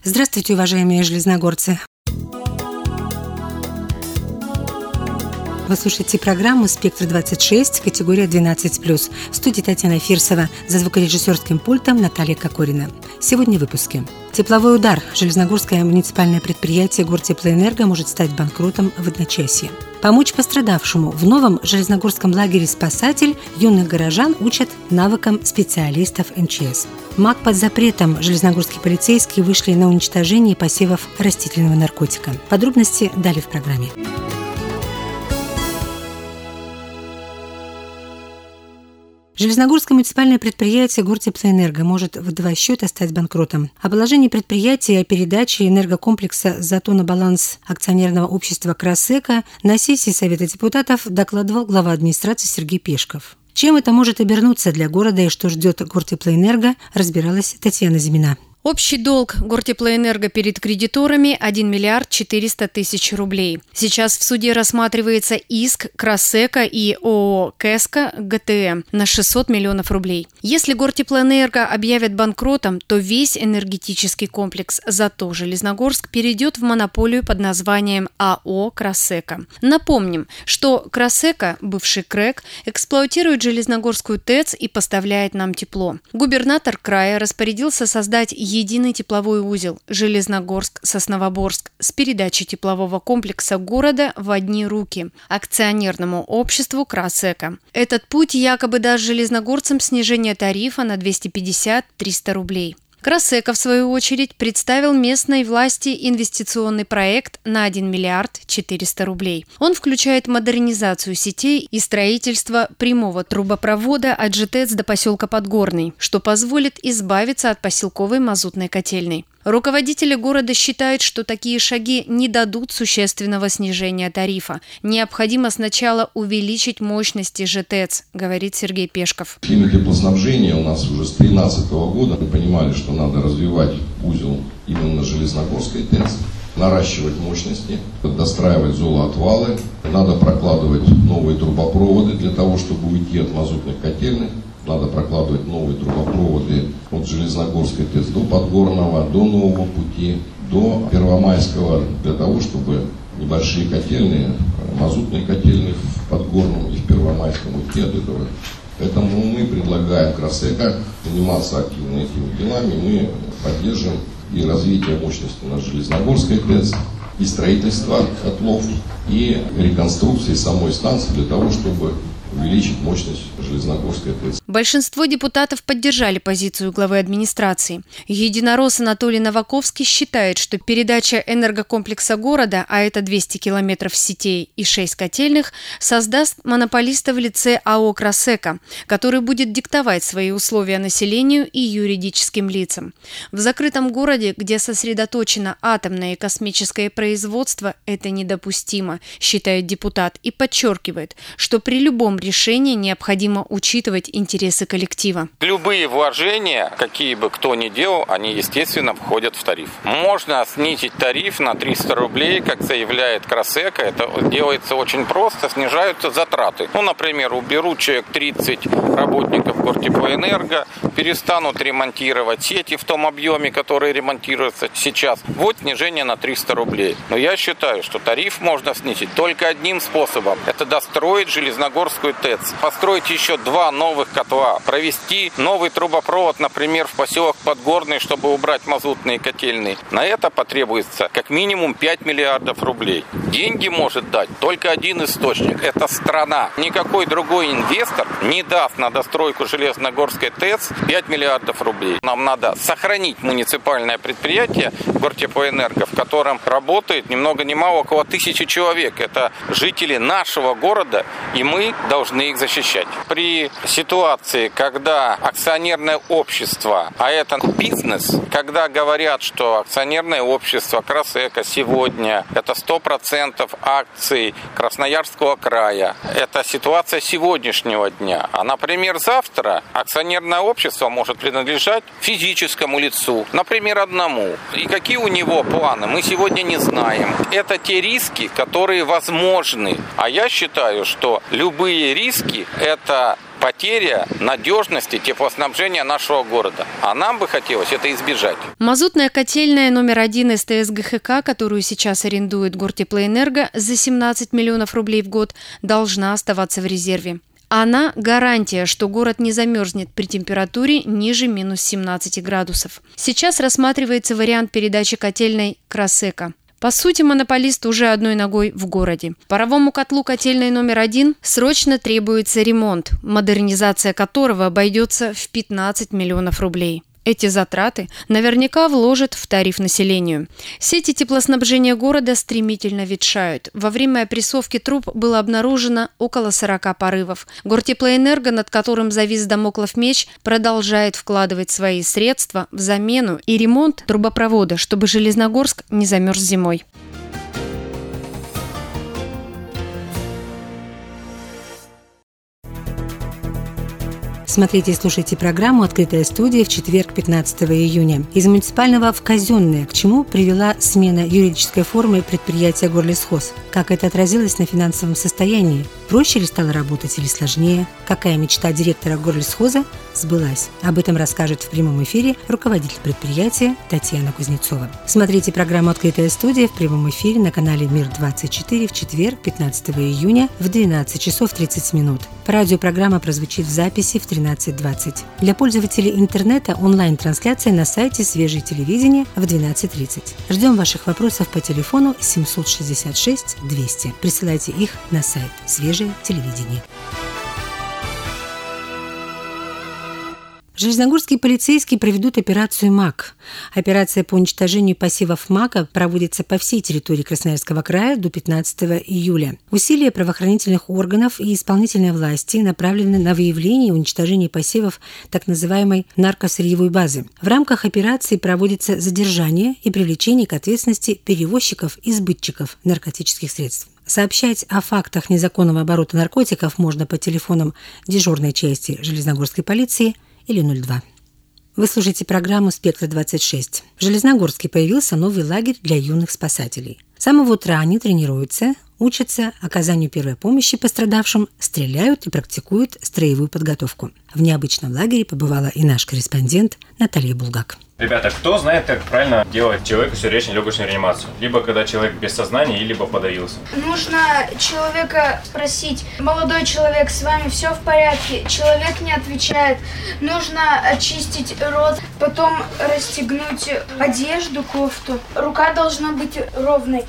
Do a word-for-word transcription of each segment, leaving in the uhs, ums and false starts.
Здравствуйте, уважаемые железногорцы! Вы слушаете программу «Спектр двадцать шесть», категория двенадцать плюс. В студии Татьяна Фирсова, за звукорежиссерским пультом Наталья Кокорина. Сегодня в выпуске. Тепловой удар. Железногорское муниципальное предприятие Гортеплоэнерго может стать банкротом в одночасье. Помочь пострадавшему. В новом железногорском лагере «Спасатель» юных горожан учат навыкам специалистов эм че эс. МАГ под запретом. Железногорские полицейские вышли на уничтожение посевов растительного наркотика. Подробности далее в программе. Железногорское муниципальное предприятие Гортеплоэнерго может в два счета стать банкротом. О положении предприятия и о передаче энергокомплекса ЗАТО на баланс акционерного общества «Красека» на сессии Совета депутатов докладывал глава администрации Сергей Пешков. Чем это может обернуться для города и что ждет Гортеплоэнерго, разбиралась Татьяна Зимина. Общий долг Гортеплоэнерго перед кредиторами – один миллиард четыреста тысяч рублей. Сейчас в суде рассматривается иск Красека и ООО «Кэска» гэ тэ эм на шестьсот миллионов рублей. Если Гортеплоэнерго объявят банкротом, то весь энергетический комплекс ЗАТО Железногорск перейдет в монополию под названием а о «Красека». Напомним, что Красека, бывший КРЭК, эксплуатирует Железногорскую ТЭЦ и поставляет нам тепло. Губернатор края распорядился создать единый тепловой узел Железногорск-Сосновоборск с передачей теплового комплекса города в одни руки акционерному обществу «Красека». Этот путь якобы даст железногорцам снижение тарифа на двести пятьдесят - триста рублей. Красека, в свою очередь, представил местной власти инвестиционный проект на один миллиард четыреста рублей. Он включает модернизацию сетей и строительство прямого трубопровода от ЖТЭЦ до поселка Подгорный, что позволит избавиться от поселковой мазутной котельной. Руководители города считают, что такие шаги не дадут существенного снижения тарифа. Необходимо сначала увеличить мощности ЖТЭЦ, говорит Сергей Пешков. В схеме теплоснабжения у нас уже с две тысячи тринадцатого года мы понимали, что надо развивать узел именно Железногорской ТЭЦ, наращивать мощности, достраивать золоотвалы, надо прокладывать новые трубопроводы для того, чтобы уйти от мазутных котельных. Надо прокладывать новые трубопроводы от Железногорской ТЭЦ до Подгорного, до Нового пути, до Первомайского, для того, чтобы небольшие котельные, мазутные котельные в Подгорном и в Первомайском уйти от этого. Поэтому мы предлагаем Красека заниматься активно этими делами. Мы поддержим и развитие мощности на Железногорской ТЭЦ, и строительство котлов, и реконструкции самой станции для того, чтобы увеличить мощность Железногорской ТЭЦ. Большинство депутатов поддержали позицию главы администрации. Единорос Анатолий Новаковский считает, что передача энергокомплекса города, а это двести километров сетей и шесть котельных, создаст монополиста в лице а о «Красека», который будет диктовать свои условия населению и юридическим лицам. В закрытом городе, где сосредоточено атомное и космическое производство, это недопустимо, считает депутат, и подчеркивает, что при любом решении необходимо учитывать интересы коллектива. Любые вложения, какие бы кто ни делал, они, естественно, входят в тариф. Можно снизить тариф на триста рублей, как заявляет Красека. Это делается очень просто, снижаются затраты. Ну, например, уберут человек тридцать работников Гортеплоэнерго, перестанут ремонтировать сети в том объеме, который ремонтируется сейчас. Вот снижение на триста рублей. Но я считаю, что тариф можно снизить только одним способом. Это достроить Железногорскую ТЭЦ, построить еще два новых котла, провести новый трубопровод, например, в поселок Подгорный, чтобы убрать мазутные котельные. На это потребуется как минимум пять миллиардов рублей. Деньги может дать только один источник – это страна. Никакой другой инвестор не даст на достройку Железногорской ТЭЦ пять миллиардов рублей. Нам надо сохранить муниципальное предприятие Гортеплоэнерго, в котором работает ни много ни мало около тысячи человек. Это жители нашего города, и мы должны их защищать. При ситуации, когда акционерное общество, а это бизнес, когда говорят, что акционерное общество Красека сегодня это сто процентов акций Красноярского края, это ситуация сегодняшнего дня. А, например, завтра акционерное общество может принадлежать физическому лицу, например, одному. И какие у него планы, мы сегодня не знаем. Это те риски, которые возможны. А я считаю, что любые риски – это потеря надежности теплоснабжения нашего города. А нам бы хотелось это избежать. Мазутная котельная номер один СТС ГХК, которую сейчас арендует Гортеплоэнерго за семнадцать миллионов рублей в год, должна оставаться в резерве. Она – гарантия, что город не замерзнет при температуре ниже минус семнадцати градусов. Сейчас рассматривается вариант передачи котельной Красека. По сути, монополист уже одной ногой в городе. Паровому котлу котельной номер один срочно требуется ремонт, модернизация которого обойдется в пятнадцать миллионов рублей. Эти затраты наверняка вложат в тариф населению. Сети теплоснабжения города стремительно ветшают. Во время опрессовки труб было обнаружено около сорока порывов. Гортеплоэнерго, над которым завис дамоклов меч, продолжает вкладывать свои средства в замену и ремонт трубопровода, чтобы Железногорск не замерз зимой. Смотрите и слушайте программу «Открытая студия» в четверг, пятнадцатого июня. Из муниципального в казенное, к чему привела смена юридической формы предприятия «Горлесхоз». Как это отразилось на финансовом состоянии? Проще ли стало работать или сложнее? Какая мечта директора «Горлесхоза» сбылась? Об этом расскажет в прямом эфире руководитель предприятия Татьяна Кузнецова. Смотрите программу «Открытая студия» в прямом эфире на канале «Мир двадцать четыре» в четверг, пятнадцатого июня в двенадцать часов тридцать минут. Радиопрограмма прозвучит в записи в тринадцать двадцать. Для пользователей интернета онлайн-трансляция на сайте «Свежее телевидение» в двенадцать тридцать. Ждем ваших вопросов по телефону семьсот шестьдесят шесть двести. Присылайте их на сайт «Свежее телевидение». Железногорские полицейские проведут операцию «МАК». Операция по уничтожению посевов мака проводится по всей территории Красноярского края до пятнадцатого июля. Усилия правоохранительных органов и исполнительной власти направлены на выявление и уничтожение посевов так называемой наркосырьевой базы. В рамках операции проводится задержание и привлечение к ответственности перевозчиков и сбытчиков наркотических средств. Сообщать о фактах незаконного оборота наркотиков можно по телефонам дежурной части Железногорской полиции или ноль два. Вы слушаете программу «Спектр двадцать шесть». В Железногорске появился новый лагерь для юных спасателей. С самого утра они тренируются, учатся оказанию первой помощи пострадавшим, стреляют и практикуют строевую подготовку. В необычном лагере побывала и наш корреспондент Наталья Булгак. Ребята, кто знает, как правильно делать человеку сердечно-легочную реанимацию? Либо когда человек без сознания, либо подавился. Нужно человека спросить: молодой человек, с вами все в порядке? Человек не отвечает. Нужно очистить рот, потом расстегнуть одежду, кофту. Рука должна быть ровной.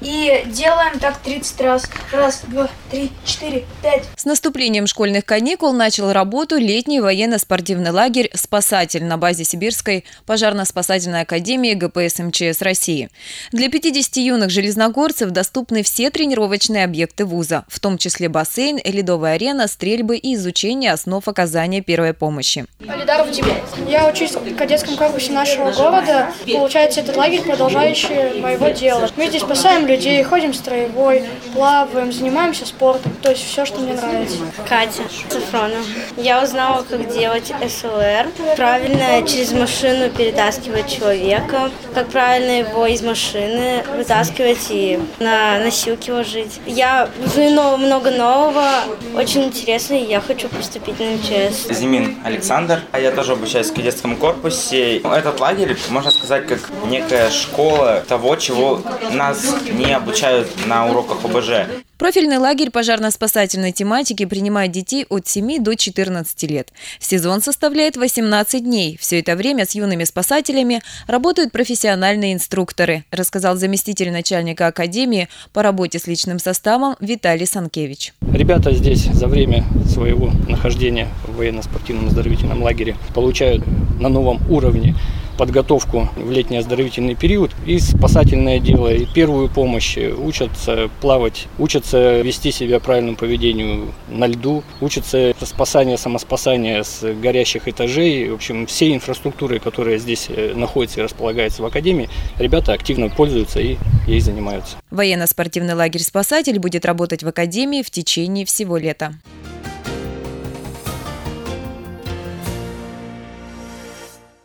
И делаем так тридцать раз. Раз, два, три, четыре, пять. С наступлением школьных каникул начал работу летний военно-спортивный лагерь «Спасатель» на базе Сибирской пожарно-спасательной академии ГПС МЧС России. Для пятидесяти юных железногорцев доступны все тренировочные объекты вуза, в том числе бассейн, ледовая арена, стрельбы и изучение основ оказания первой помощи. Алидаров тебе. Я учусь в кадетском корпусе нашего города. Получается, этот лагерь продолжающий моего дела. Мы здесь спасаем людей, ходим строевой, плаваем, занимаемся спортом. То есть все, что мне нравится. Катя Сафронова. Я узнала, как делать СЛР. Правильно через машину перетаскивать человека. Как правильно его из машины вытаскивать и на носилки ложить. Я узнала много нового. Очень интересно, и я хочу поступить на МЧС. Зимин Александр. Я тоже обучаюсь в кадетском корпусе. Этот лагерь, можно сказать, как некая школа того, чего нас не обучают на уроках ОБЖ. Профильный лагерь пожарно-спасательной тематики принимает детей от семи до четырнадцати лет. Сезон составляет восемнадцать дней. Все это время с юными спасателями работают профессиональные инструкторы, рассказал заместитель начальника академии по работе с личным составом Виталий Санкевич. Ребята здесь за время своего нахождения в военно-спортивном оздоровительном лагере получают на новом уровне подготовку в летний оздоровительный период и спасательное дело, и первую помощь, учатся плавать, учатся вести себя правильному поведению на льду, учатся спасание, самоспасание с горящих этажей. В общем, всей инфраструктурой, которая здесь находится и располагается в академии, ребята активно пользуются и ей занимаются. Военно-спортивный лагерь «Спасатель» будет работать в академии в течение всего лета. В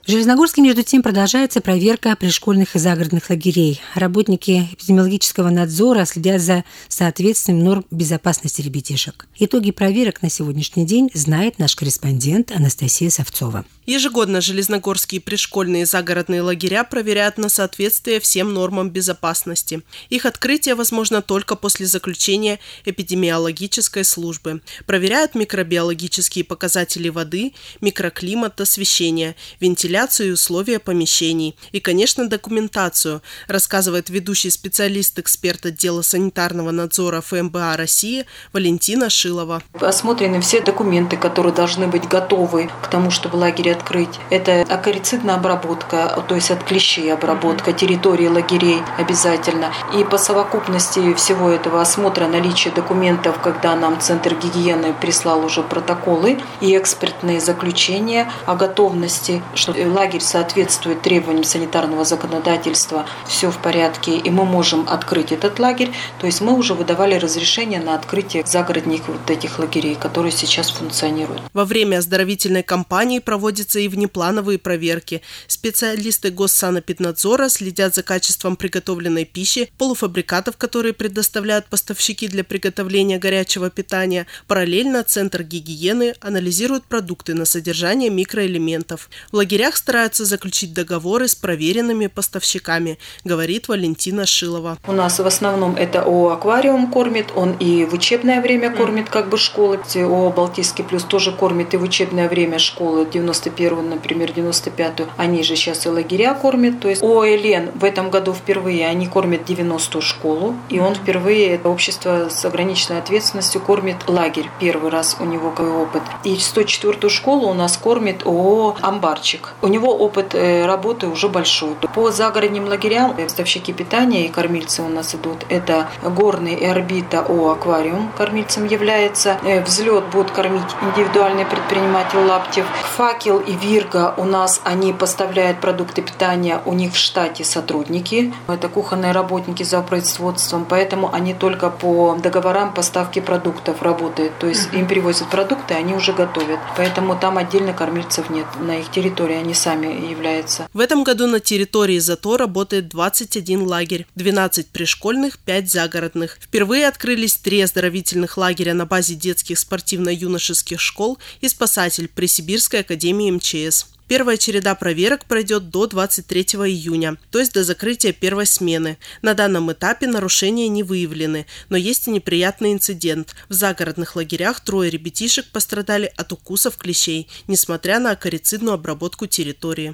В Железногорске, между тем, продолжается проверка пришкольных и загородных лагерей. Работники эпидемиологического надзора следят за соответствием норм безопасности ребятишек. Итоги проверок на сегодняшний день знает наш корреспондент Анастасия Савцова. Ежегодно железногорские пришкольные и загородные лагеря проверяют на соответствие всем нормам безопасности. Их открытие возможно только после заключения эпидемиологической службы. Проверяют микробиологические показатели воды, микроклимат, освещение, вентиляцию и условия помещений. И, конечно, документацию, рассказывает ведущий специалист-эксперт отдела санитарного надзора эф эм бэ а России Валентина Шилова. Осмотрены все документы, которые должны быть готовы к тому, чтобы лагерь открыть. Это акарицидная обработка, то есть от клещей обработка, территории лагерей обязательно. И по совокупности всего этого осмотра наличия документов, когда нам Центр гигиены прислал уже протоколы и экспертные заключения о готовности, что лагерь соответствует требованиям санитарного законодательства, все в порядке, и мы можем открыть этот лагерь. То есть мы уже выдавали разрешение на открытие загородных вот этих лагерей, которые сейчас функционируют. Во время оздоровительной кампании проводятся и внеплановые проверки. Специалисты Госсанэпиднадзора следят за качеством приготовленной пищи, полуфабрикатов, которые предоставляют поставщики для приготовления горячего питания. Параллельно Центр гигиены анализирует продукты на содержание микроэлементов. В лагерях стараются заключить договоры с проверенными поставщиками, говорит Валентина Шилова. У нас в основном это ООО «Аквариум» кормит, он и в учебное время кормит как бы школы. ООО «Балтийский плюс» тоже кормит и в учебное время школы, девяносто первую, например, девяносто пятую. Они же сейчас и лагеря кормят. То есть ООО «Элен» в этом году впервые, они кормят девяностую школу, и он впервые, это общество с ограниченной ответственностью, кормит лагерь. Первый раз у него какой опыт. И сто четвёртую школу у нас кормит ООО «Амбарчик». У него опыт работы уже большой. По загородным лагерям поставщики питания и кормильцы у нас идут. Это Горный и Орбита ООО «Аквариум» кормильцем является. Взлет будет кормить индивидуальный предприниматель Лаптев. Факел и Вирга у нас, они поставляют продукты питания, у них в штате сотрудники. Это кухонные работники за производством, поэтому они только по договорам поставки продуктов работают. То есть им привозят продукты, они уже готовят. Поэтому там отдельно кормильцев нет. На их территории они сами являются. В этом году на территории ЗАТО работает двадцать один лагерь, двенадцать пришкольных, пять загородных. Впервые открылись три оздоровительных лагеря на базе детских спортивно-юношеских школ и спасатель при Сибирской академии эм че эс. Первая череда проверок пройдет до двадцать третьего июня, то есть до закрытия первой смены. На данном этапе нарушения не выявлены, но есть и неприятный инцидент. В загородных лагерях трое ребятишек пострадали от укусов клещей, несмотря на акарицидную обработку территории.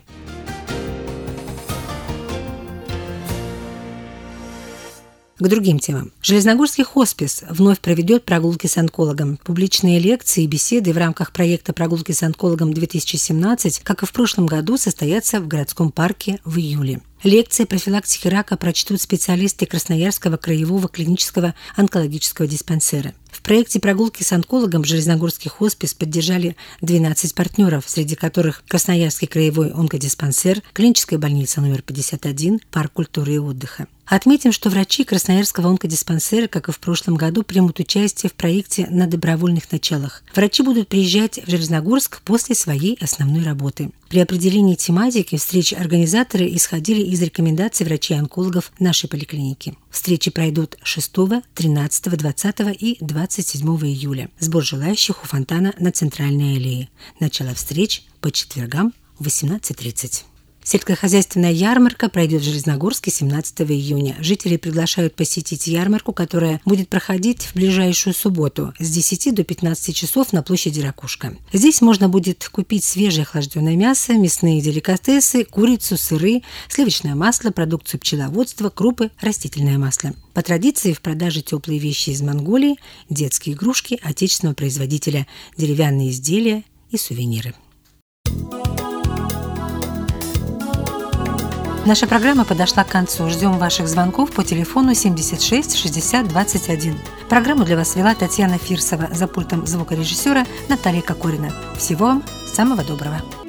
К другим темам. Железногорский хоспис вновь проведет прогулки с онкологом. Публичные лекции и беседы в рамках проекта «Прогулки с онкологом-две тысячи семнадцать», как и в прошлом году, состоятся в городском парке в июле. Лекции профилактики рака прочтут специалисты Красноярского краевого клинического онкологического диспансера. В проекте «Прогулки с онкологом» Железногорский хоспис поддержали двенадцать партнеров, среди которых Красноярский краевой онкодиспансер, клиническая больница номер пятьдесят один, парк культуры и отдыха. Отметим, что врачи Красноярского онкодиспансера, как и в прошлом году, примут участие в проекте на добровольных началах. Врачи будут приезжать в Железногорск после своей основной работы. При определении тематики встреч организаторы исходили из рекомендаций врачей-онкологов нашей поликлиники. Встречи пройдут шестого, тринадцатого, двадцатого и двадцать седьмого июля. Сбор желающих у фонтана на Центральной аллее. Начало встреч по четвергам в восемнадцать тридцать. Сельскохозяйственная ярмарка пройдет в Железногорске семнадцатого июня. Жители приглашают посетить ярмарку, которая будет проходить в ближайшую субботу с десяти до пятнадцати часов на площади Ракушка. Здесь можно будет купить свежее охлажденное мясо, мясные деликатесы, курицу, сыры, сливочное масло, продукцию пчеловодства, крупы, растительное масло. По традиции в продаже теплые вещи из Монголии, детские игрушки отечественного производителя, деревянные изделия и сувениры. Наша программа подошла к концу. Ждем ваших звонков по телефону семьдесят шесть шестьдесят двадцать один. Программу для вас вела Татьяна Фирсова, за пультом звукорежиссера Наталья Кокорина. Всего вам самого доброго.